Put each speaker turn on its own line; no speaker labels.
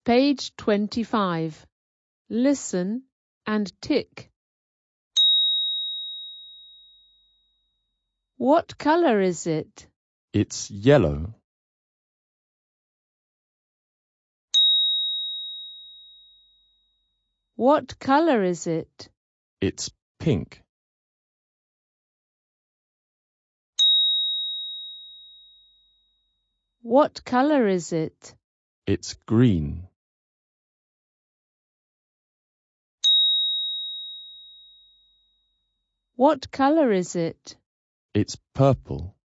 Page 25. Listen and tick. What color is it?
It's yellow.
What color is it?
It's pink.
What color is it?
It's green.
What color is it?
It's purple.